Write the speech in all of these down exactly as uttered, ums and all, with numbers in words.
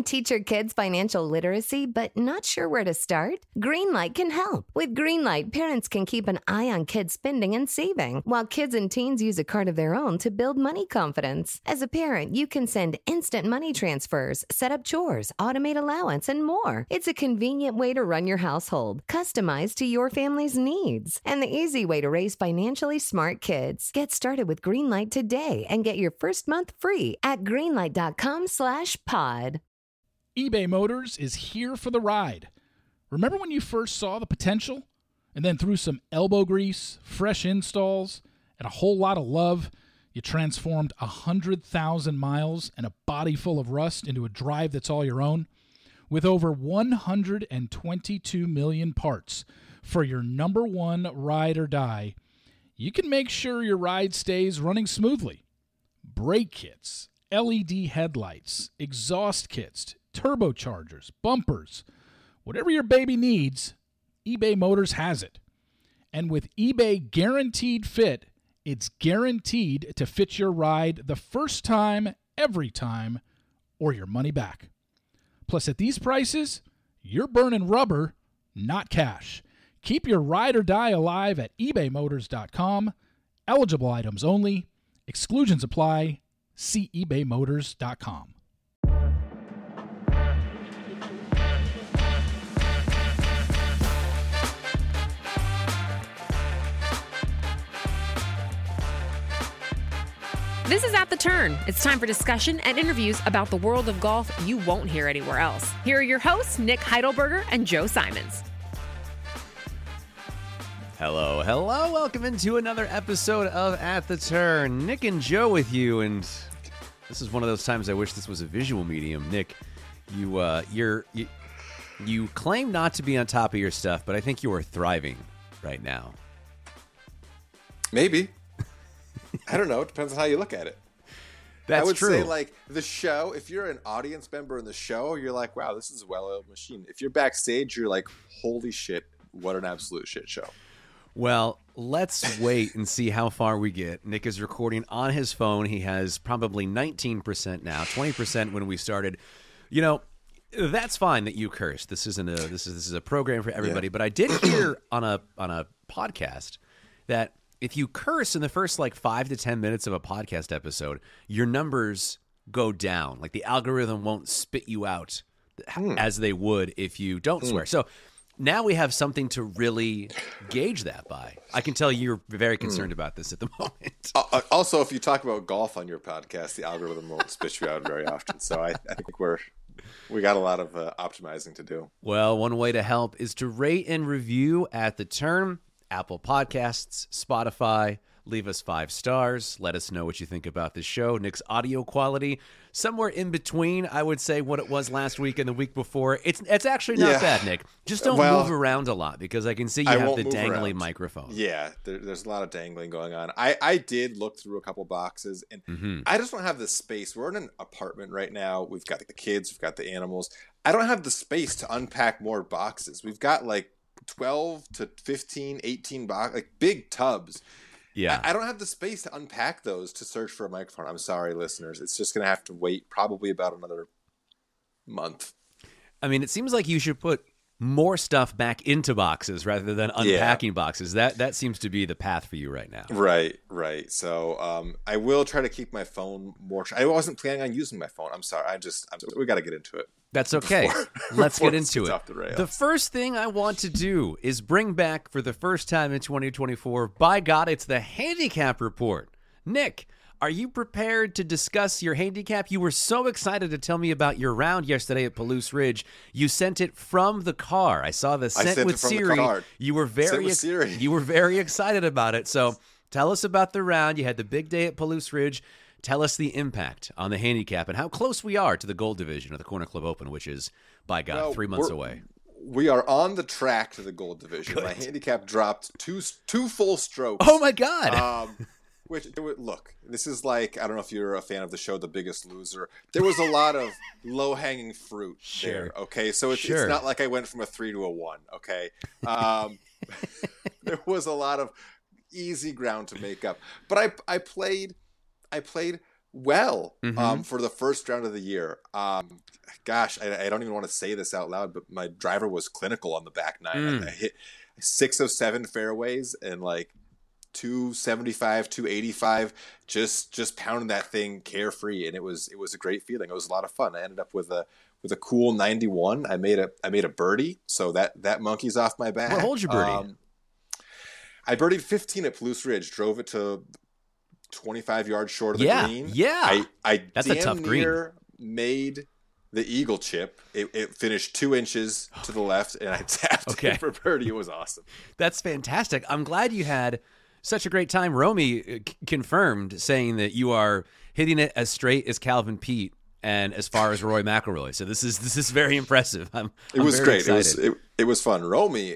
Want to teach your kids financial literacy but not sure where to start? Greenlight can help. With Greenlight, parents can keep an eye on kids' spending and saving, while kids and teens use a card of their own to build money confidence. As a parent, you can send instant money transfers, set up chores, automate allowance, and more. It's a convenient way to run your household, customized to your family's needs, and the easy way to raise financially smart kids. Get started with Greenlight today and get your first month free at greenlight.com slash pod. eBay Motors is here for the ride. Remember when you first saw the potential? And then through some elbow grease, fresh installs, and a whole lot of love, you transformed one hundred thousand miles and a body full of rust into a drive that's all your own? With over one hundred twenty-two million parts for your number one ride or die, you can make sure your ride stays running smoothly. Brake kits, L E D headlights, exhaust kits, turbochargers, bumpers, whatever your baby needs, eBay Motors has it. And with eBay Guaranteed Fit, it's guaranteed to fit your ride the first time, every time, or your money back. Plus, at these prices, you're burning rubber, not cash. Keep your ride or die alive at ebay motors dot com. Eligible items only. Exclusions apply. See ebay motors dot com. This is At the Turn. It's time for discussion and interviews about the world of golf you won't hear anywhere else. Here are your hosts, Nick Heidelberger and Joe Simons. Hello, hello. Welcome into another episode of At the Turn. Nick and Joe with you, and this is one of those times I wish this was a visual medium. Nick, you uh, you're you, you claim not to be on top of your stuff, but I think you are thriving right now. Maybe. I don't know. It depends on how you look at it. That's I would true. say, like, the show, if you're an audience member in the show, you're like, wow, this is a well-oiled machine. If you're backstage, you're like, holy shit, what an absolute shit show. Well, let's wait and see how far we get. Nick is recording on his phone. He has probably nineteen percent now, twenty percent when we started. You know, that's fine that you cursed. This isn't a this is this is a program for everybody. Yeah. But I did hear on a on a podcast that if you curse in the first like five to ten minutes of a podcast episode, your numbers go down. Like the algorithm won't spit you out Hmm. as they would if you don't swear. So now we have something to really gauge that by. I can tell you're very concerned about this at the moment. Uh, also, if you talk about golf on your podcast, the algorithm won't spit you out very often. So I, I think we're we got a lot of uh, optimizing to do. Well, one way to help is to rate and review At the Turn, Apple Podcasts, Spotify. Leave us five stars. Let us know what you think about this show. Nick's audio quality, somewhere in between, I would say, what it was last week and the week before. It's it's actually not Yeah. bad, Nick. Just don't Well, move around a lot because I can see you I have won't the move dangly around. microphone. Yeah, there, there's a lot of dangling going on. I, I did look through a couple boxes, and Mhm. I just don't have the space. We're in an apartment right now. We've got the kids. We've got the animals. I don't have the space to unpack more boxes. We've got like twelve to fifteen, eighteen box, like big tubs. Yeah. I, I don't have the space to unpack those to search for a microphone. I'm sorry, listeners. It's just going to have to wait probably about another month. I mean, it seems like you should put more stuff back into boxes rather than unpacking boxes. That that seems to be the path for you right now. Right, right. So um, I will try to keep my phone more. I wasn't planning on using my phone. I'm sorry. I just, I'm, we got to get into it. That's okay. Before- Let's before get this into gets it. off the rails. The first thing I want to do is bring back for the first time in twenty twenty-four, by God, it's the handicap report. Nick, are you prepared to discuss your handicap? You were so excited to tell me about your round yesterday at Palouse Ridge. You sent it from the car. I saw the sent, sent with it from the Siri. car. You were very Sent with ex- Siri. you were very excited about it. So tell us about the round. You had the big day at Palouse Ridge. Tell us the impact on the handicap and how close we are to the gold division of the Corner Club Open, which is, by God, Well, three months we're- away. We are on the track to the gold division. Good. My handicap dropped two two full strokes. Oh, my God. Um, which look, this is like, I don't know if you're a fan of the show The Biggest Loser. There was a lot of low hanging fruit Sure. there. Okay, so it's, Sure. it's not like I went from a three to a one. Okay, um, there was a lot of easy ground to make up. But I I played I played well Mhm. um, for the first round of the year. Um, gosh, I, I don't even want to say this out loud, but my driver was clinical on the back nine. Mm. I, I hit six of seven fairways and like two seventy-five, two eighty-five, just just pounding that thing carefree, and it was it was a great feeling. It was a lot of fun. I ended up with a with a cool ninety-one. I made a I made a birdie, so that that monkey's off my back. What hole'd you birdie? Um, I birdied fifteen at Palouse Ridge, drove it to twenty-five yards short of the Yeah, green. yeah. I, I That's a damn tough green. near made the eagle chip. It, it finished two inches to the left, and I tapped Okay. it for birdie. It was awesome. That's fantastic. I'm glad you had such a great time. Romy uh, c- confirmed, saying that you are hitting it as straight as Calvin Peete and as far as Roy McIlroy. So this is this is very impressive. I'm, It I'm was very great. excited. It was it, it was fun. Romy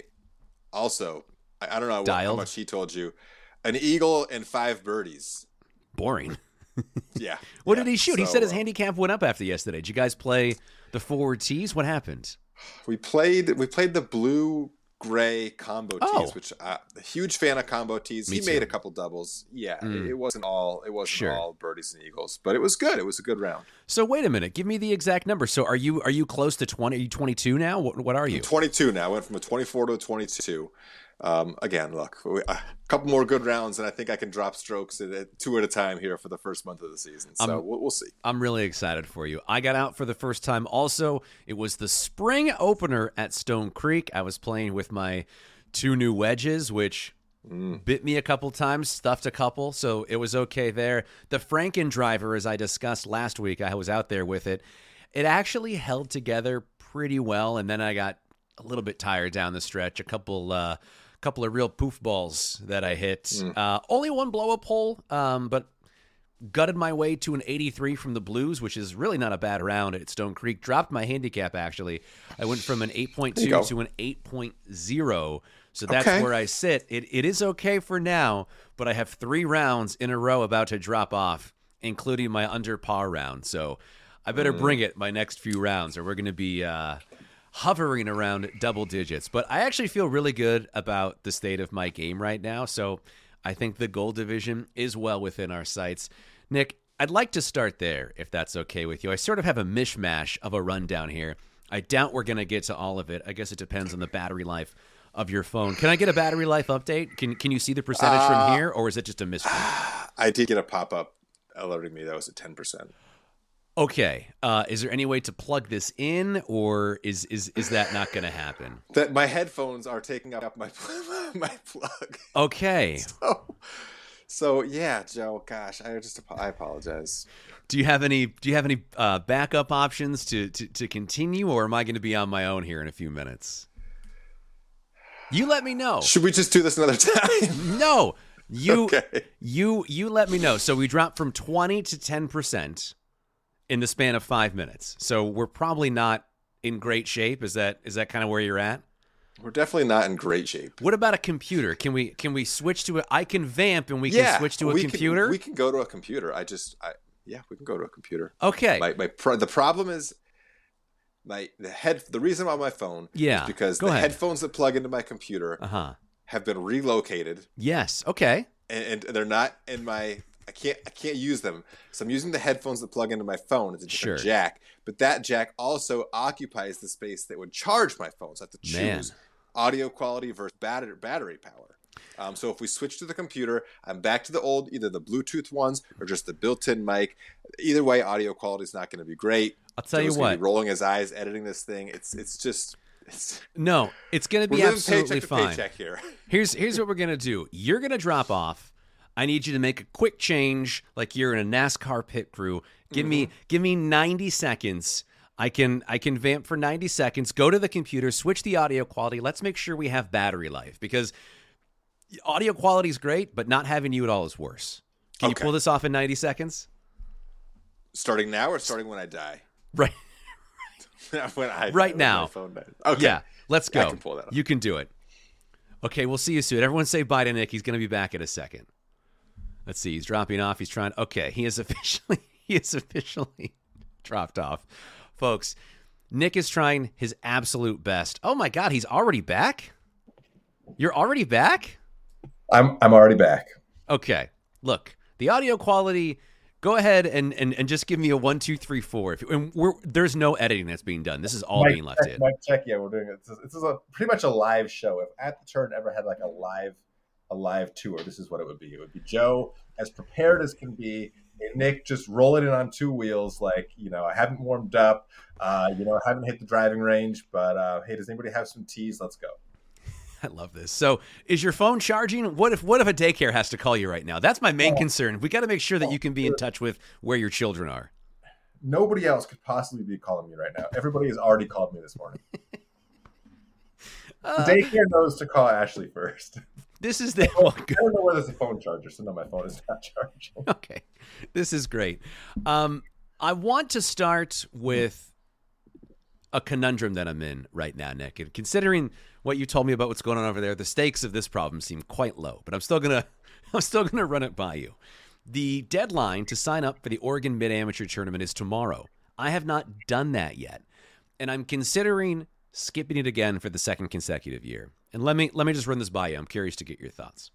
also, I, I don't know what, how Dialed? much he told you, an eagle and five birdies. boring. Yeah. What yeah. did he shoot? he So, said his uh, handicap went up after yesterday. Did you guys play the forward tees? What happened? We played we played the blue gray combo Oh. tees, which uh, a huge fan of combo tees. Me he too. made a couple doubles. Yeah, Mm. it, it wasn't all it wasn't Sure. all birdies and eagles, but it was good. It was a good round. So wait a minute. Give me the exact number. So are you are you close to twenty? Are you twenty-two now? What, what are you? twenty-two now. I went from a twenty-four to a twenty-two. Um, again, look, we, a couple more good rounds, and I think I can drop strokes at, at two at a time here for the first month of the season. So Um, we'll, we'll see. I'm really excited for you. I got out for the first time also. It was the spring opener at Stone Creek. I was playing with my two new wedges, which bit me a couple times, stuffed a couple, so it was okay there. The Franken driver, as I discussed last week, I was out there with it. It actually held together pretty well, and then I got a little bit tired down the stretch. A couple uh, couple of real poof balls that I hit. Uh, only one blow-up hole, um, but gutted my way to an eighty-three from the Blues, which is really not a bad round at Stone Creek. Dropped my handicap, actually. I went from an eight point There two you go. to an eight point oh, so that's Okay. where I sit. It It is okay for now, but I have three rounds in a row about to drop off, including my under par round. So I better Mm. bring it my next few rounds, or we're going to be uh, hovering around double digits. But I actually feel really good about the state of my game right now, so I think the gold division is well within our sights. Nick, I'd like to start there, if that's okay with you. I sort of have a mishmash of a rundown here. I doubt we're going to get to all of it. I guess it depends on the battery life of your phone. Can I get a battery life update? Can Can you see the percentage Uh, from here, or is it just a mystery? I did get a pop up alerting me that was at ten percent. Okay. Uh, is there any way to plug this in, or is is is that not going to happen? That my headphones are taking up my my plug. Okay. So, so yeah, Joe. Gosh, I just I apologize. Do you have any Do you have any uh, backup options to, to to continue, or am I going to be on my own here in a few minutes? You let me know. Should we just do this another time? No, you Okay. you you let me know. So we dropped from twenty to ten percent in the span of five minutes. So we're probably not in great shape. Is that is that kind of where you're at? We're definitely not in great shape. What about a computer? Can we can we switch to a? I can vamp and we yeah, can switch to a we computer. Can, we can go to a computer. I just, I yeah, we can go to a computer. Okay. My my pro- the problem is my the head. The reason why my phone Yeah, is because go the ahead. headphones that plug into my computer Uh huh. have been relocated, Yes. Okay. and, and they're not in my. I can't I can't use them. So I'm using the headphones that plug into my phone. It's a different Sure. jack, but that jack also occupies the space that would charge my phone. So I have to choose Man. audio quality versus battery battery power. Um, so if we switch to the computer, I'm back to the old, either the Bluetooth ones or just the built-in mic. Either way, audio quality is not going to be great. I'll tell you Joe's gonna what. be rolling his eyes editing this thing. It's it's just it's, No, it's going to we're be living absolutely paycheck to fine. paycheck here. Here's here's what we're gonna do. You're gonna drop off. I need you to make a quick change, like you're in a NASCAR pit crew. Give me give me ninety seconds. I can I can vamp for ninety seconds. Go to the computer, switch the audio quality. Let's make sure we have battery life, because audio quality is great, but not having you at all is worse. Can you Okay. pull this off in ninety seconds? Starting now or starting when I die? Right. when I Right when now. My phone dies. Okay. Yeah. Let's go. I can pull that off. You can do it. Okay, we'll see you soon. Everyone say bye to Nick. He's going to be back in a second. Let's see. He's dropping off. He's trying. Okay, he is officially he is officially dropped off, folks. Nick is trying his absolute best. Oh my God, he's already back. You're already back? I'm I'm already back. Okay. Look, the audio quality go ahead and, and, and just give me a one, two, three, four. If, and we're, there's no editing that's being done. This is all Mike being left check, in. Mike check, yeah, we're doing it. This is, this is a pretty much a live show. If At the Turn ever had like a live a live tour, this is what it would be. It would be Joe as prepared as can be, and Nick just rolling in on two wheels, like, you know, I haven't warmed up, uh, you know, I haven't hit the driving range, but uh, hey, does anybody have some teas? Let's go. I love this. So is your phone charging? What if what if a daycare has to call you right now? That's my main oh. concern. We got to make sure that you can be in touch with where your children are. Nobody else could possibly be calling me right now. Everybody has already called me this morning. uh, daycare knows to call Ashley first. This is the. Well, I don't know where there's a phone charger, so no, my phone is not charging. Okay, this is great. Um, I want to start with a conundrum that I'm in right now, Nick. And considering what you told me about what's going on over there, the stakes of this problem seem quite low. But I'm still gonna, I'm still gonna run it by you. The deadline to sign up for the Oregon Mid-Amateur Tournament is tomorrow. I have not done that yet, and I'm considering skipping it again for the second consecutive year. And let me let me just run this by you. I'm curious to get your thoughts.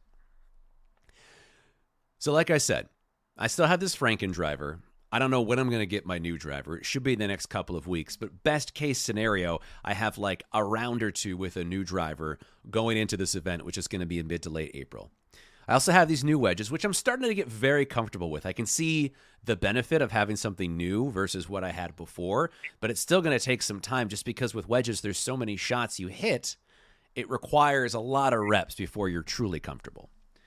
So like I said, I still have this Franken driver. I don't know when I'm going to get my new driver. It should be the next couple of weeks. But best case scenario, I have like a round or two with a new driver going into this event, which is going to be in mid to late April. I also have these new wedges, which I'm starting to get very comfortable with. I can see the benefit of having something new versus what I had before, but it's still going to take some time just because with wedges, there's so many shots you hit. It requires a lot of reps before you're truly comfortable.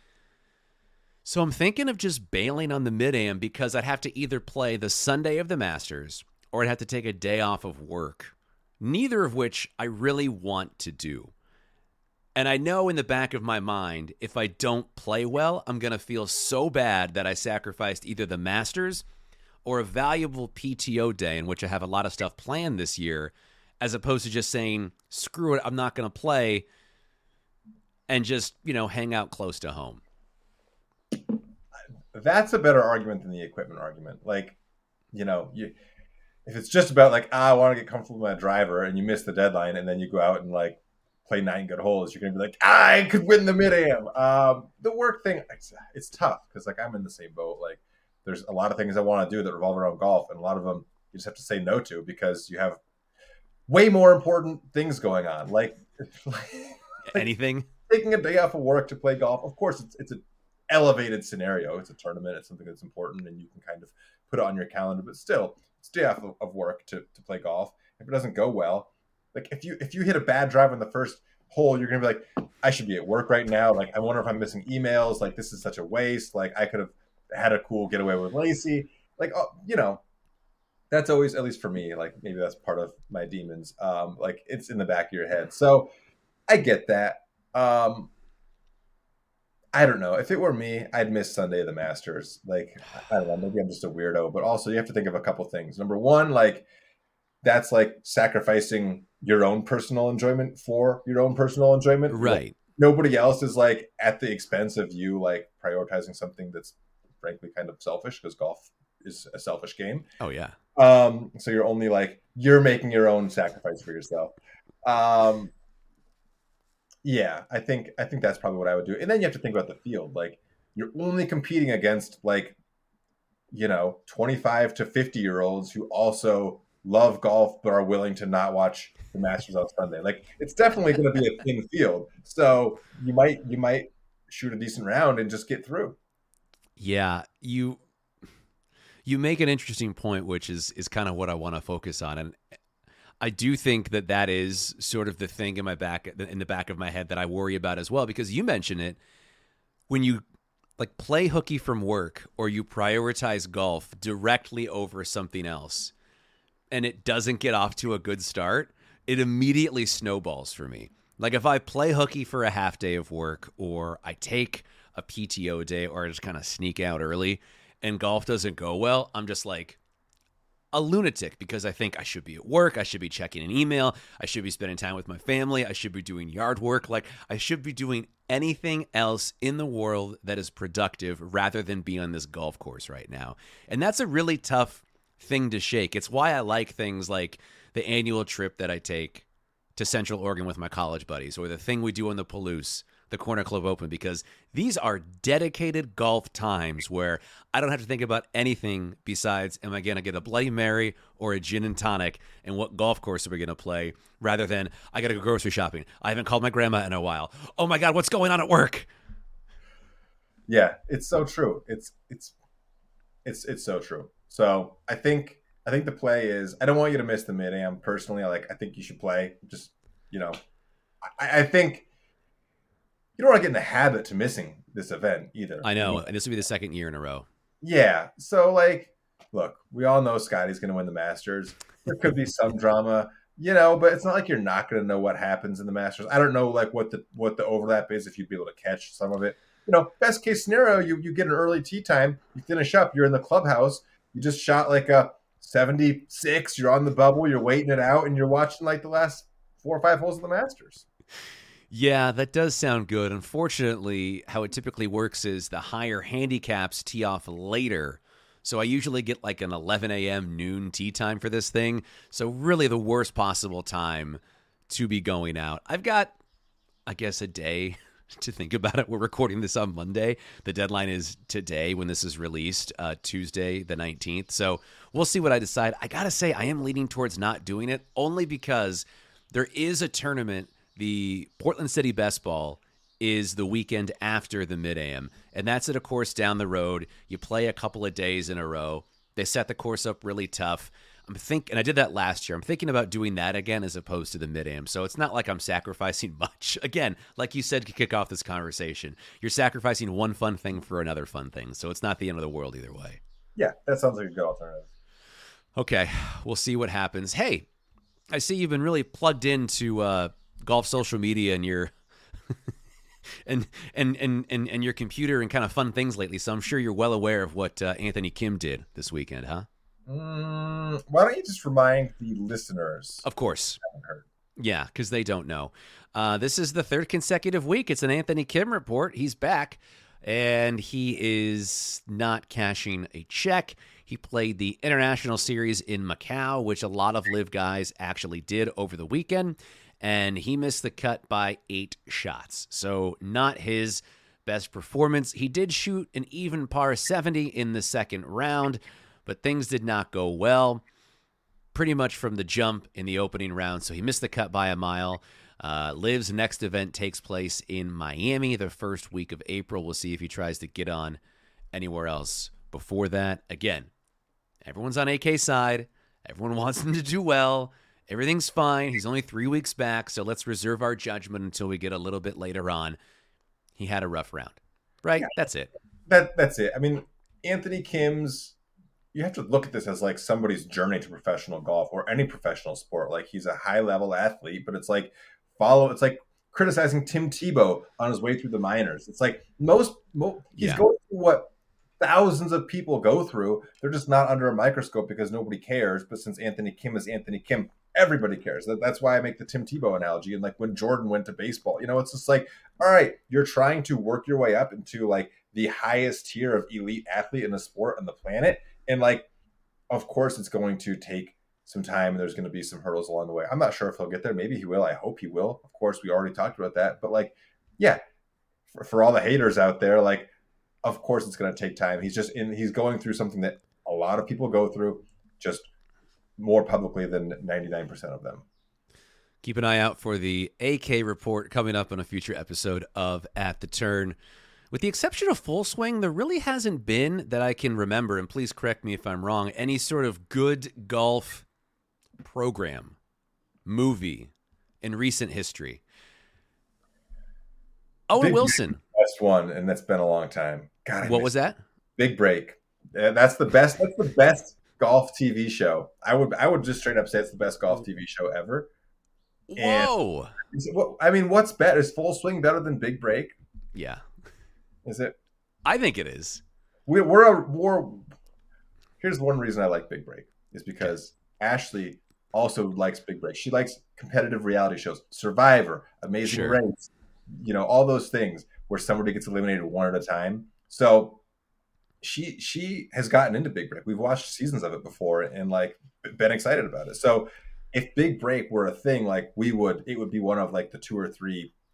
So I'm thinking of just bailing on the Mid-Am because I'd have to either play the Sunday of the Masters or I'd have to take a day off of work, neither of which I really want to do. And I know in the back of my mind, if I don't play well, I'm going to feel so bad that I sacrificed either the Masters or a valuable P T O day in which I have a lot of stuff planned this year, as opposed to just saying, screw it, I'm not going to play and just, you know, hang out close to home. That's a better argument than the equipment argument. Like, you know, you, if it's just about like, ah, I want to get comfortable with my driver and you miss the deadline and then you go out and like play nine good holes, you're going to be like, I could win the Mid-Am. Um, the work thing, it's, it's tough because like I'm in the same boat. Like there's a lot of things I want to do that revolve around golf, and a lot of them you just have to say no to because you have way more important things going on. Like, like anything, taking a day off of work to play golf. Of course, it's it's an elevated scenario. It's a tournament. It's something that's important, and you can kind of put it on your calendar. But still, it's a day off of, of work to to play golf. If it doesn't go well, like if you if you hit a bad drive on the first hole, you're gonna be like, I should be at work right now. Like I wonder if I'm missing emails. Like this is such a waste. Like I could have had a cool getaway with Lacey. Like oh, you know. That's always, at least for me, like maybe that's part of my demons. Um, like it's in the back of your head. So I get that. Um, I don't know. If it were me, I'd miss Sunday of the Masters. Like, I don't know, maybe I'm just a weirdo, but also you have to think of a couple things. Number one, like that's like sacrificing your own personal enjoyment for your own personal enjoyment. Right. Like, nobody else is like at the expense of you, like prioritizing something that's frankly kind of selfish because golf is a selfish game. Oh yeah. Um, so you're only like, you're making your own sacrifice for yourself. Um, yeah, I think, I think that's probably what I would do. And then you have to think about the field. Like you're only competing against like, you know, twenty-five to fifty year olds who also love golf, but are willing to not watch the Masters on Sunday. Like it's definitely going to be a thin field. So you might, you might shoot a decent round and just get through. Yeah. You, You make an interesting point, which is is kind of what I want to focus on, and I do think that that is sort of the thing in my back, in the back of my head that I worry about as well. Because you mention it when you like play hooky from work or you prioritize golf directly over something else, and it doesn't get off to a good start, it immediately snowballs for me. Like if I play hooky for a half day of work, or I take a P T O day, or I just kind of sneak out early, and golf doesn't go well, I'm just like a lunatic because I think I should be at work. I should be checking an email. I should be spending time with my family. I should be doing yard work. Like I should be doing anything else in the world that is productive rather than be on this golf course right now. And that's a really tough thing to shake. It's why I like things like the annual trip that I take to Central Oregon with my college buddies, or the thing we do on the Palouse the Corner Club Open, because these are dedicated golf times where I don't have to think about anything besides, am I going to get a Bloody Mary or a gin and tonic, and what golf course are we going to play, rather than I got to go grocery shopping. I haven't called my grandma in a while. Oh my God, what's going on at work? Yeah, it's so true. It's it's it's it's so true. So I think I think the play is, I don't want you to miss the mid-am. Personally, I like I think you should play. Just, you know, I, I think you don't want to get in the habit to missing this event either. I know, and this will be the second year in a row. Yeah. So, like, look, we all know Scotty's going to win the Masters. There could be some drama, you know, but it's not like you're not going to know what happens in the Masters. I don't know, like, what the what the overlap is, if you'd be able to catch some of it. You know, best case scenario, you, you get an early tee time, you finish up, you're in the clubhouse, you just shot like a seventy-six, you're on the bubble, you're waiting it out, and you're watching, like, the last four or five holes of the Masters. Yeah, that does sound good. Unfortunately, how it typically works is the higher handicaps tee off later. So I usually get like an eleven a.m. noon tee time for this thing. So really the worst possible time to be going out. I've got, I guess, a day to think about it. We're recording this on Monday. The deadline is today when this is released, uh, Tuesday the nineteenth. So we'll see what I decide. I got to say, I am leaning towards not doing it, only because there is a tournament. The Portland City Best Ball is the weekend after the Mid-Am, and that's at a course down the road. You play a couple of days in a row. They set the course up really tough. I'm think, and I did that last year. I'm thinking about doing that again as opposed to the Mid-Am. So it's not like I'm sacrificing much. Again, like you said to kick off this conversation, you're sacrificing one fun thing for another fun thing. So it's not the end of the world either way. Yeah, that sounds like a good alternative. Okay, we'll see what happens. Hey, I see you've been really plugged into uh, golf social media and your and, and and and and your computer and kind of fun things lately. So I'm sure you're well aware of what uh, Anthony Kim did this weekend, huh? Mm, why don't you just remind the listeners? Of course. I haven't heard. Yeah, because they don't know. Uh, this is the third consecutive week. It's an Anthony Kim report. He's back, and he is not cashing a check. He played the International Series in Macau, which a lot of live guys actually did over the weekend, and he missed the cut by eight shots. So not his best performance. He did shoot an even par seventy in the second round, but things did not go well pretty much from the jump in the opening round. So he missed the cut by a mile. Uh, Liv's next event takes place in Miami the first week of April. We'll see if he tries to get on anywhere else before that. Again, everyone's on A K's side. Everyone wants him to do well. Everything's fine. He's only three weeks back, so let's reserve our judgment until we get a little bit later on. He had a rough round, right? Yeah. That's it. That That's it. I mean, Anthony Kim's, you have to look at this as like somebody's journey to professional golf or any professional sport. Like, he's a high-level athlete, but it's like follow. It's like criticizing Tim Tebow on his way through the minors. It's like most, most he's yeah. going through what thousands of people go through. They're just not under a microscope because nobody cares. But since Anthony Kim is Anthony Kim, everybody cares. That, that's why I make the Tim Tebow analogy. And like when Jordan went to baseball, you know, it's just like, all right, you're trying to work your way up into like the highest tier of elite athlete in the sport on the planet. And like, of course, it's going to take some time. And there's going to be some hurdles along the way. I'm not sure if he'll get there. Maybe he will. I hope he will. Of course, we already talked about that. But like, yeah, for, for all the haters out there, like, of course, it's going to take time. He's just in, he's going through something that a lot of people go through, just more publicly than ninety-nine percent of them. Keep an eye out for the A K report coming up on a future episode of At the Turn. With the exception of Full Swing, there really hasn't been, that I can remember, and please correct me if I'm wrong, any sort of good golf program, movie in recent history. Owen Big Wilson. Best one, and that's been a long time. God, I what was that? Big Break. Yeah, that's the best. That's the best golf T V show. I would I would just straight up say it's the best golf T V show ever. Whoa. And is it, what, I mean, what's better? Is Full Swing better than Big Break? Yeah. Is it? I think it is. We, we're a we're. Here's one reason I like Big Break is because Ashley also likes Big Break. She likes competitive reality shows, Survivor, Amazing Sure. Race, you know, all those things where somebody gets eliminated one at a time. So she she has gotten into Big Break. We've watched seasons of it before and like been excited about it. So if Big Break were a thing, like we would, it would be one of like the two or three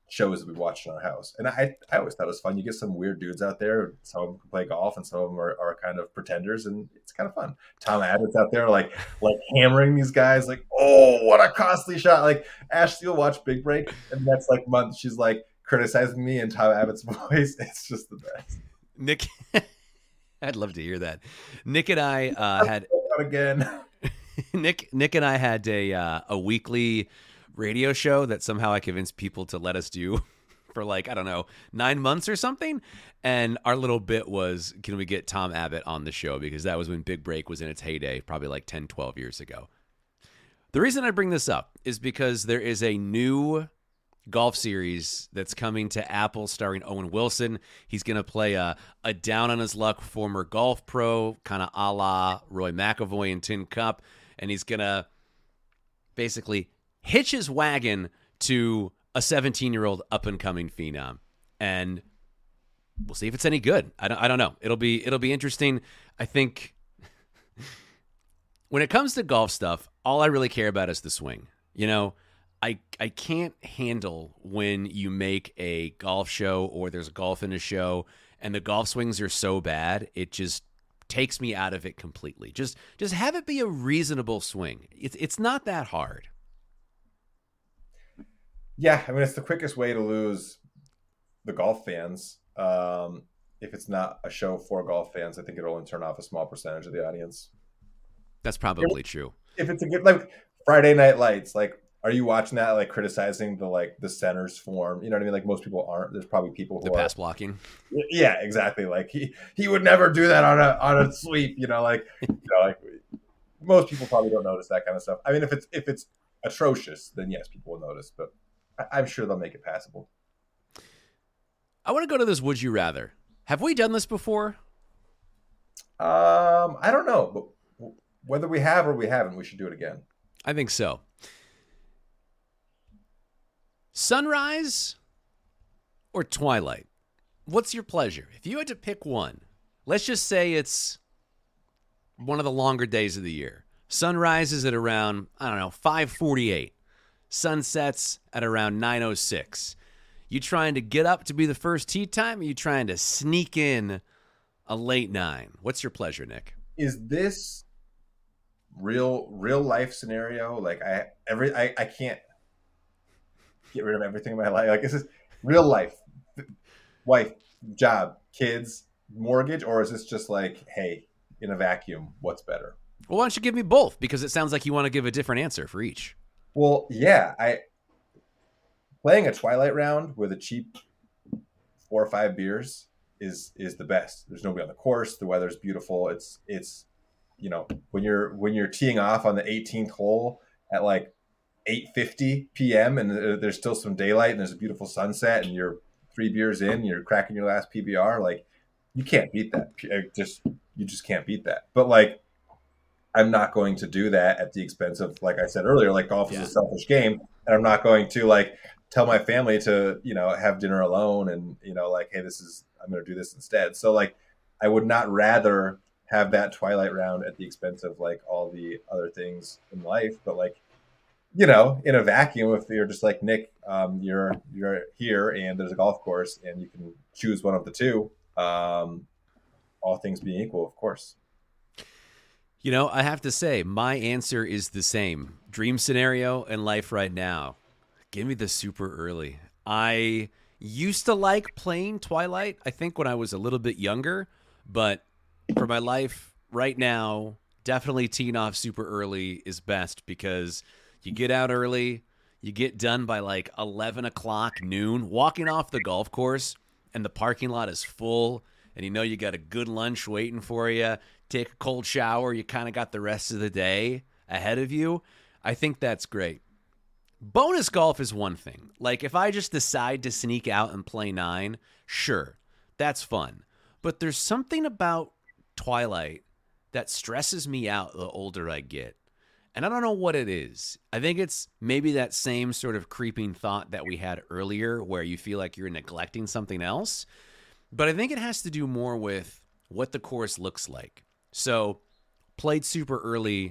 shows that we watched in our house. And I, I always thought it was fun. You get some weird dudes out there. Some of them can play golf, and some of them are, are kind of pretenders, and it's kind of fun. Tom Abbott's out there like like hammering these guys, like, oh, what a costly shot. Like Ashley will watch Big Break, and that's like month she's like criticizing me in Tom Abbott's voice. It's just the best. Nick, I'd love to hear that. Nick and I uh, had again. Nick Nick and I had a uh, a weekly radio show that somehow I convinced people to let us do for like, I don't know, nine months or something. And our little bit was, can we get Tom Abbott on the show? Because that was when Big Break was in its heyday, probably like ten, twelve years ago. The reason I bring this up is because there is a new golf series that's coming to Apple starring Owen Wilson. He's going to play a, a down on his luck former golf pro, kind of a la Roy McIlroy and Tin Cup. And he's going to basically hitch his wagon to a seventeen-year-old up-and-coming phenom, and we'll see if it's any good. I don't, I don't know. It'll be it'll be interesting. I think when it comes to golf stuff, all I really care about is the swing. You know, I I can't handle when you make a golf show or there's a golf in a show and the golf swings are so bad, it just takes me out of it completely. Just just have it be a reasonable swing. It's it's not that hard. Yeah, I mean, it's the quickest way to lose the golf fans. Um, if it's not a show for golf fans, I think it'll only turn off a small percentage of the audience. That's probably if, true. If it's a good, like Friday Night Lights, like, are you watching that, like criticizing the, like the center's form? You know what I mean? Like most people aren't. There's probably people who the are. pass blocking. Yeah, exactly. Like he, he would never do that on a, on a sweep, you know, like, you know, like most people probably don't notice that kind of stuff. I mean, if it's, if it's atrocious, then yes, people will notice, but I'm sure they'll make it passable. I want to go to this Would You Rather. Have we done this before? Um, I don't know, but whether we have or we haven't, we should do it again. I think so. Sunrise or twilight? What's your pleasure? If you had to pick one, let's just say it's one of the longer days of the year. Sunrise is at around, I don't know, five forty-eight. Sunsets at around nine oh six. You trying to get up to be the first tee time, or you trying to sneak in a late nine? What's your pleasure, Nick? Is this real real life scenario? Like I every I, I can't get rid of everything in my life. Like is this real life? Wife, job, kids, mortgage, or is this just like, hey, in a vacuum, what's better? Well, why don't you give me both? Because it sounds like you want to give a different answer for each. Well, yeah, I playing a twilight round with a cheap four or five beers is is the best. There's nobody on the course. The weather's beautiful. It's it's you know when you're when you're teeing off on the eighteenth hole at like eight fifty p.m. and there's still some daylight and there's a beautiful sunset and you're three beers in, you're cracking your last P B R. Like you can't beat that. Just you just can't beat that. But like. I'm not going to do that at the expense of, like I said earlier, like golf yeah. is a selfish game. And I'm not going to like tell my family to, you know, have dinner alone and, you know, like, hey, this is, I'm going to do this instead. So like, I would not rather have that twilight round at the expense of like all the other things in life. But like, you know, in a vacuum, if you're just like Nick, um, you're, you're here and there's a golf course and you can choose one of the two, um, all things being equal, of course. You know, I have to say, my answer is the same. Dream scenario and life right now. Give me the super early. I used to like playing Twilight, I think, when I was a little bit younger. But for my life right now, definitely teeing off super early is best because you get out early, you get done by like eleven o'clock, noon, walking off the golf course, and the parking lot is full, and you know you got a good lunch waiting for you. Take a cold shower, you kind of got the rest of the day ahead of you. I think that's great. Bonus golf is one thing. Like if I just decide to sneak out and play nine, sure, that's fun. But there's something about Twilight that stresses me out the older I get. And I don't know what it is. I think it's maybe that same sort of creeping thought that we had earlier where you feel like you're neglecting something else. But I think it has to do more with what the course looks like. So played super early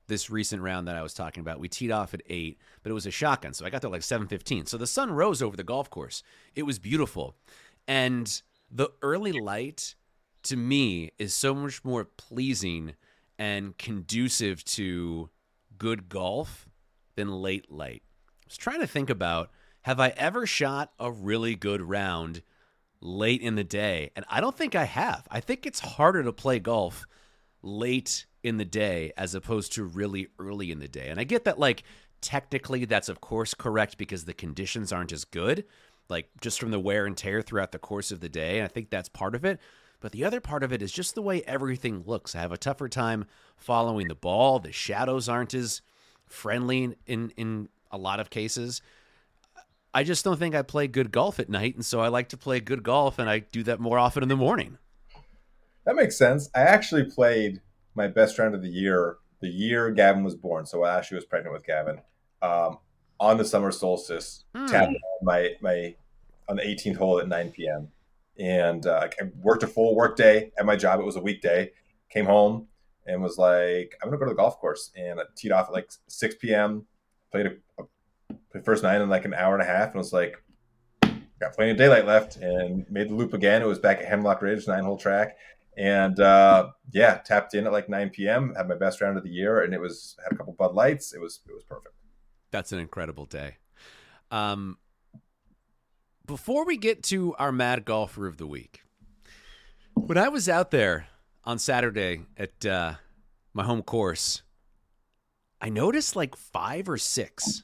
this recent round that I was talking about. We teed off at eight, but it was a shotgun, so I got there like seven fifteen. So the sun rose over the golf course. It was beautiful. And the early light, to me, is so much more pleasing and conducive to good golf than late light. I was trying to think about, have I ever shot a really good round late in the day? And I don't think I have. I think it's harder to play golf late in the day as opposed to really early in the day. And I get that, like, technically that's of course correct because the conditions aren't as good, like just from the wear and tear throughout the course of the day. And I think that's part of it. But the other part of it is just the way everything looks. I have a tougher time following the ball. The shadows aren't as friendly in, in a lot of cases. I just don't think I play good golf at night, and so I like to play good golf, and I do that more often in the morning. That makes sense. I actually played my best round of the year, the year Gavin was born. So Ashley was pregnant with Gavin, um, on the summer solstice, mm. tapped on my my on the eighteenth hole at nine p.m. And uh, I worked a full work day at my job. It was a weekday. Came home and was like, I'm gonna go to the golf course, and I teed off at like six p.m. Played a, a played first nine in like an hour and a half, and was like, got plenty of daylight left, and made the loop again. It was back at Hemlock Ridge, nine hole track. And uh, yeah, tapped in at like nine p.m. Had my best round of the year, and it was had a couple Bud Lights. It was it was perfect. That's an incredible day. Um, before we get to our Mad Golfer of the Week, when I was out there on Saturday at uh, my home course, I noticed like five or six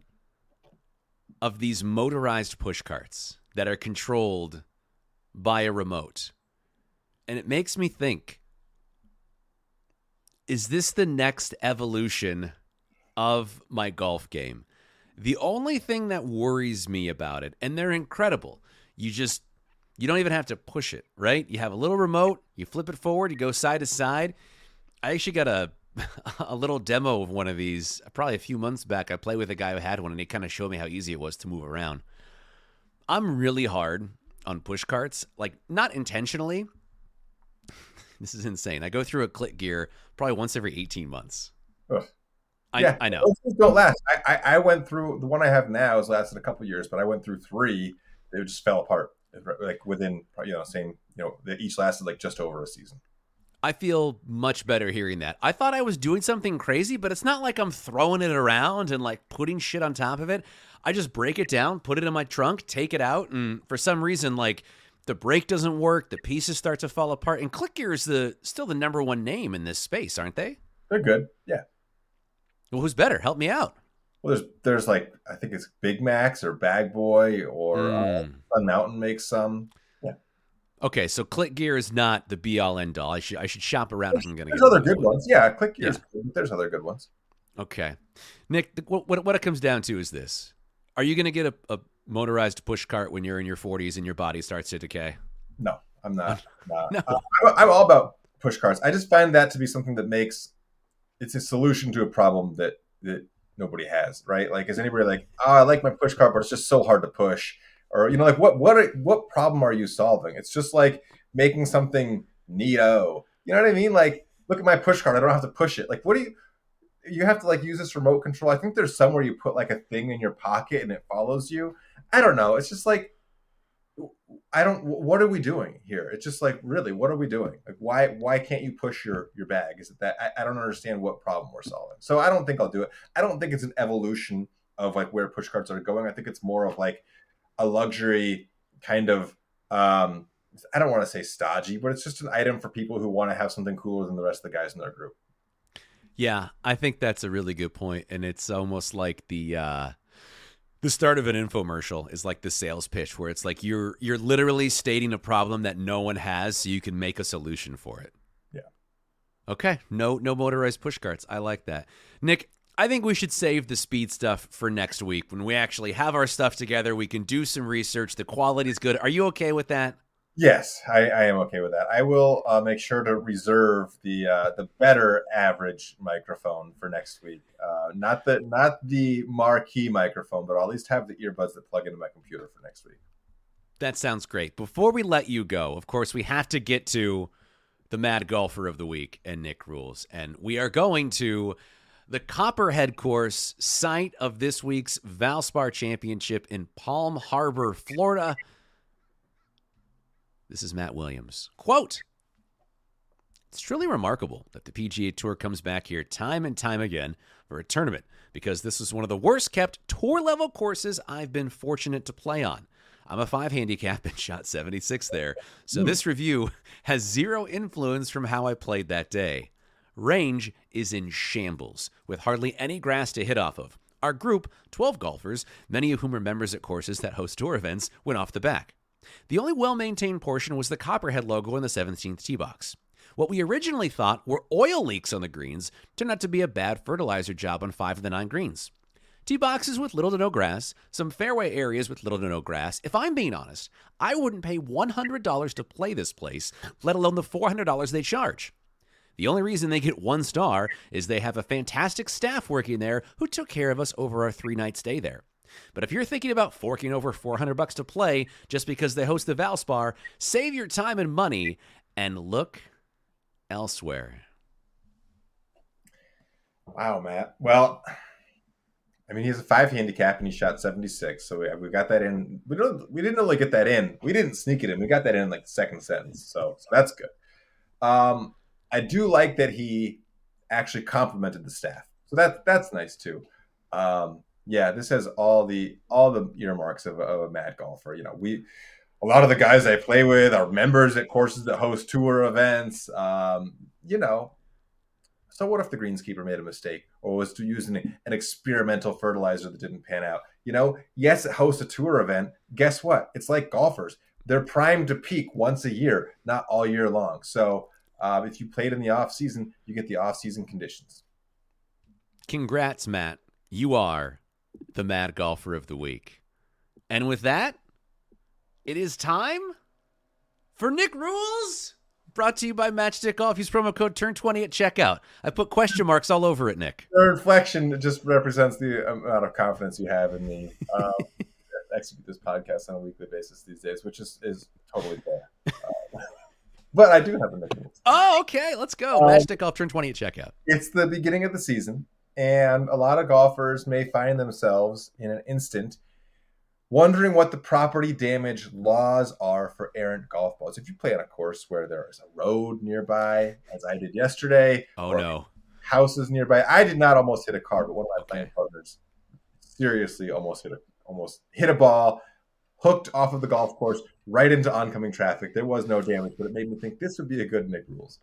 of these motorized push carts that are controlled by a remote. And it makes me think, is this the next evolution of my golf game? The only thing that worries me about it, and they're incredible, you just, you don't even have to push it, right? You have a little remote, you flip it forward, you go side to side. I actually got a a little demo of one of these probably a few months back. I played with a guy who had one, and he kind of showed me how easy it was to move around. I'm really hard on push carts, like not intentionally. This is insane. I go through a click gear probably once every eighteen months. Ugh. I, yeah, I know. Those don't last. I, I, I went through, the one I have now has lasted a couple of years, but I went through three. They just fell apart, like within, you know, same, you know, they each lasted like just over a season. I feel much better hearing that. I thought I was doing something crazy, but it's not like I'm throwing it around and like putting shit on top of it. I just break it down, put it in my trunk, take it out, and for some reason, like, the brake doesn't work, the pieces start to fall apart, and Click Gear is the still the number one name in this space, aren't they? They're good, yeah. Well, who's better? Help me out. Well, there's there's like, I think it's Big Max or Bag Boy or mm. uh, Sun Mountain makes some. Yeah. Okay, so Click Gear is not the be all end all. I should I should shop around if I'm going to get. There's other good ones. ones. Yeah, Click Gear. Yeah. There's other good ones. Okay, Nick. What what, what it comes down to is this: are you going to get a, a motorized push cart when you're in your forties and your body starts to decay? No, I'm not. not. No. Uh, I'm, I'm all about push carts. I just find that to be something that makes it's a solution to a problem that that nobody has, right? Like, is anybody like, oh, I like my push cart, but it's just so hard to push, or you know, like what what are, what problem are you solving? It's just like making something neato. You know what I mean? Like, look at my push cart. I don't have to push it. Like, what do you? You have to like use this remote control. I think there's somewhere you put like a thing in your pocket and it follows you. I don't know. It's just like, I don't, what are we doing here? It's just like, really, what are we doing? Like, why, why can't you push your, your bag? Is it that I, I don't understand what problem we're solving. So I don't think I'll do it. I don't think it's an evolution of like where push carts are going. I think it's more of like a luxury kind of, um, I don't want to say stodgy, but it's just an item for people who want to have something cooler than the rest of the guys in their group. Yeah, I think that's a really good point, and it's almost like the uh, the start of an infomercial is like the sales pitch, where it's like you're you're literally stating a problem that no one has, so you can make a solution for it. Yeah. Okay. No no motorized push carts. I like that, Nick. I think we should save the speed stuff for next week when we actually have our stuff together. We can do some research. The quality is good. Are you okay with that? Yes, I, I am okay with that. I will uh, make sure to reserve the uh, the better average microphone for next week. Uh, not the not the marquee microphone, but I'll at least have the earbuds that plug into my computer for next week. That sounds great. Before we let you go, of course, we have to get to the Mad Golfer of the Week and Nick Rules, and we are going to the Copperhead course, site of this week's Valspar Championship in Palm Harbor, Florida. This is Matt Williams. Quote, "It's truly remarkable that the P G A Tour comes back here time and time again for a tournament, because this is one of the worst-kept tour-level courses I've been fortunate to play on. I'm a five handicap and shot seventy-six there, so this review has zero influence from how I played that day. Range is in shambles, with hardly any grass to hit off of. Our group, twelve golfers, many of whom are members at courses that host tour events, went off the back. The only well-maintained portion was the Copperhead logo in the seventeenth tee box. What we originally thought were oil leaks on the greens turned out to be a bad fertilizer job on five of the nine greens. Tee boxes with little to no grass, some fairway areas with little to no grass. If I'm being honest, I wouldn't pay one hundred dollars to play this place, let alone the four hundred dollars they charge. The only reason they get one star is they have a fantastic staff working there who took care of us over our three-night stay there. But if you're thinking about forking over four hundred bucks to play just because they host the Valspar, save your time and money and look elsewhere." Wow, Matt. Well, I mean, he has a five handicap and he shot seventy-six, so we, we got that in. We don't. We didn't only get that in. We didn't sneak it in. We got that in like the second sentence, so so that's good. Um, I do like that he actually complimented the staff, so that that's nice too. Um, yeah, this has all the all the earmarks of, of a mad golfer. You know, we. A lot of the guys I play with are members at courses that host tour events. Um, you know, so what if the greenskeeper made a mistake or was using an experimental fertilizer that didn't pan out? You know, yes, it hosts a tour event. Guess what? It's like golfers. They're primed to peak once a year, not all year long. So um, if you played in the off season, you get the off season conditions. Congrats, Matt. You are the Mad Golfer of the Week. And with that, it is time for Nick Rules, brought to you by Matchstick Golf. Use promo code turn twenty at checkout. I put question marks all over it, Nick. Your inflection just represents the amount of confidence you have in me. Um, execute this podcast on a weekly basis these days, which is, is totally fair. Uh, but I do have a Nick Rules. Oh, okay. Let's go. Um, Matchstick Golf, turn twenty at checkout. It's the beginning of the season, and a lot of golfers may find themselves in an instant wondering what the property damage laws are for errant golf balls. If you play on a course where there is a road nearby, as I did yesterday, oh no, houses nearby. I did not almost hit a car, but one of my okay. playing partners seriously almost hit a almost hit a ball, hooked off of the golf course right into oncoming traffic. There was no damage, but it made me think this would be a good Nick Rules.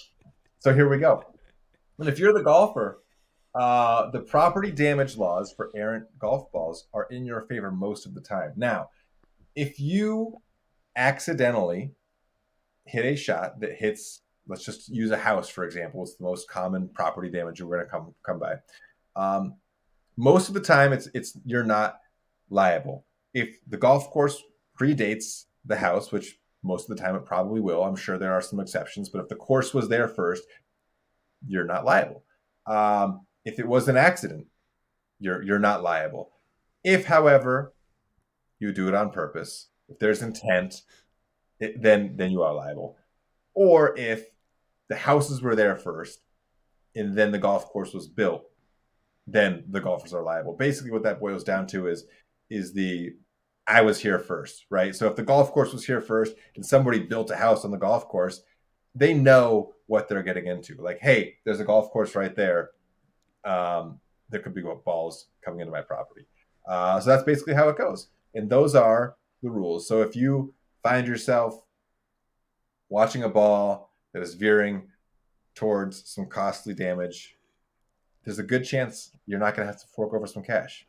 So here we go. And if you're the golfer, Uh, the property damage laws for errant golf balls are in your favor most of the time. Now, if you accidentally hit a shot that hits, let's just use a house, for example. It's the most common property damage we're going to come come by. Um, most of the time, it's it's you're not liable. If the golf course predates the house, which most of the time it probably will, I'm sure there are some exceptions, but if the course was there first, you're not liable. Um, If it was an accident, you're you're not liable. If, however, you do it on purpose, if there's intent, it, then then you are liable. Or if the houses were there first and then the golf course was built, then the golfers are liable. Basically, what that boils down to is is the I was here first, right? So if the golf course was here first and somebody built a house on the golf course, they know what they're getting into. Like, hey, there's a golf course right there. Um, there could be balls coming into my property. Uh, so that's basically how it goes. And those are the rules. So if you find yourself watching a ball that is veering towards some costly damage, there's a good chance you're not going to have to fork over some cash.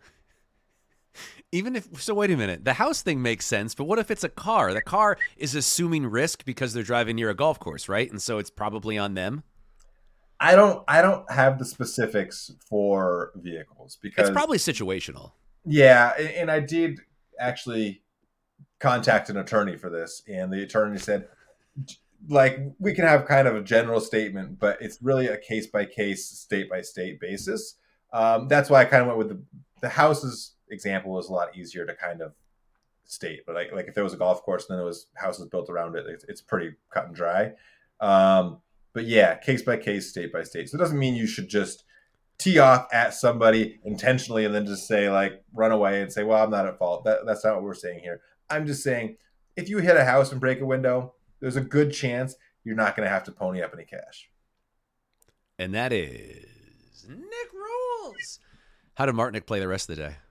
Even if, so wait a minute, the house thing makes sense, but what if it's a car? The car is assuming risk because they're driving near a golf course, right? And so it's probably on them. I don't I don't have the specifics for vehicles because it's probably situational. Yeah, and, and I did actually contact an attorney for this, and the attorney said, like, we can have kind of a general statement, but it's really a case by case, state by state basis. Um, that's why I kind of went with the the houses example was a lot easier to kind of state. But like like if there was a golf course and then there was houses built around it, it's, it's pretty cut and dry. Um, But yeah, case by case, state by state. So it doesn't mean you should just tee off at somebody intentionally and then just say, like, run away and say, well, I'm not at fault. That, that's not what we're saying here. I'm just saying, if you hit a house and break a window, there's a good chance you're not going to have to pony up any cash. And that is Nick Rules. How did Martinick play the rest of the day?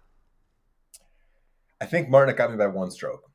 I think Martinick got me by one stroke.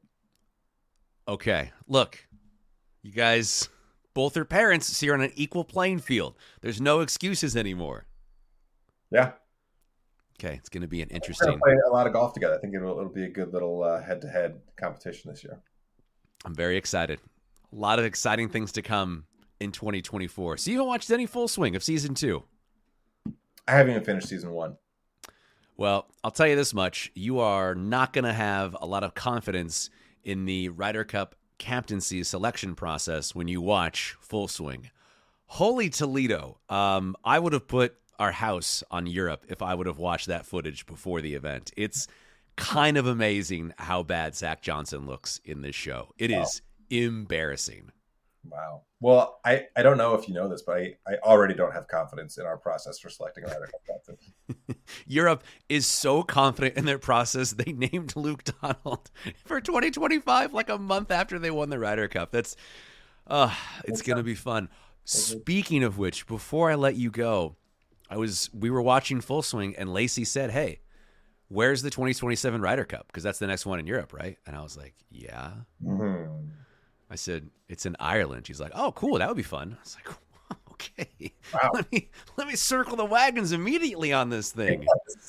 Okay. Look, you guys, both are parents, so you're on an equal playing field. There's no excuses anymore. Yeah. Okay. It's going to be an We're interesting. going to play a lot of golf together. I think it'll, it'll be a good little uh, head-to-head competition this year. I'm very excited. A lot of exciting things to come in twenty twenty-four. So you haven't watched any Full Swing of season two? I haven't even finished season one. Well, I'll tell you this much. You are not going to have a lot of confidence in the Ryder Cup captaincy selection process when you watch Full Swing. Holy Toledo. Um, I would have put our house on Europe if I would have watched that footage before the event. It's kind of amazing how bad Zach Johnson looks in this show. It Wow. is embarrassing. Wow. Well, I, I don't know if you know this, but I, I already don't have confidence in our process for selecting a Ryder Cup captain. Europe is so confident in their process, they named Luke Donald for twenty twenty-five like a month after they won the Ryder Cup. That's, uh, it's going to be fun. Speaking of which, before I let you go, I was we were watching Full Swing, and Lacey said, hey, where's the twenty twenty-seven Ryder Cup? Because that's the next one in Europe, right? And I was like, yeah. Mm-hmm. I said, it's in Ireland. She's like, oh, cool. That would be fun. I was like, okay. Wow. Let me let me circle the wagons immediately on this thing.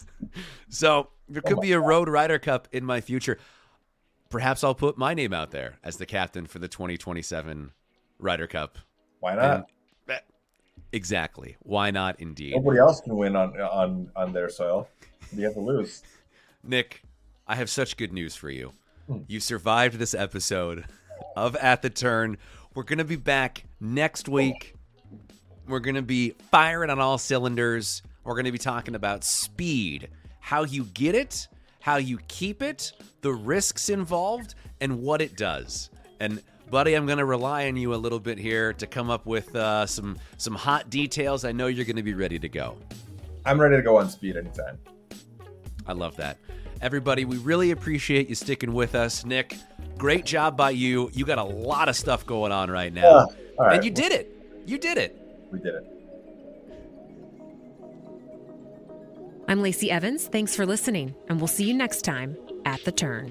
So there could be a Road Ryder Cup in my future. Perhaps I'll put my name out there as the captain for the twenty twenty-seven Ryder Cup. Why not? And, exactly. Why not, indeed. Nobody else can win on on on their soil. You have to lose. Nick, I have such good news for you. Hmm. You survived this episode of At the Turn. We're going to be back next week. We're going to be firing on all cylinders. We're going to be talking about speed, how you get it, how you keep it, the risks involved, and what it does. And buddy, I'm going to rely on you a little bit here to come up with uh, some some hot details. I know you're going to be ready to go. I'm ready to go on speed anytime. I love that. Everybody, we really appreciate you sticking with us. Nick, great job by you. You got a lot of stuff going on right now. Yeah. All right. And you did it. You did it. We did it. I'm Lacey Evans. Thanks for listening, and we'll see you next time at The Turn.